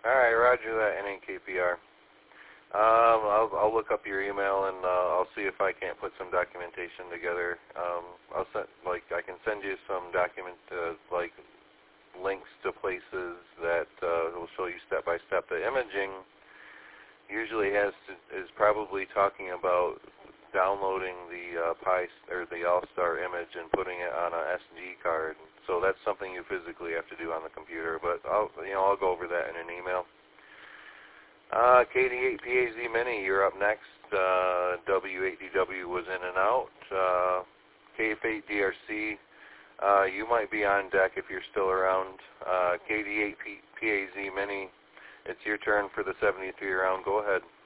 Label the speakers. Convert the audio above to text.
Speaker 1: All right, roger that, NAKPR. I'll look up your email and I'll see if I can't put some documentation together. I can send you some like links to places that will show you step by step. The imaging usually is probably talking about downloading the the All-Star image and putting it on a SD card. So that's something you physically have to do on the computer. But I'll go over that in an email. KD8PAZ Mini, you're up next. W8DW was in and out. KF8DRC, you might be on deck if you're still around. KD8PAZ Mini, it's your turn for the 73 round. Go ahead.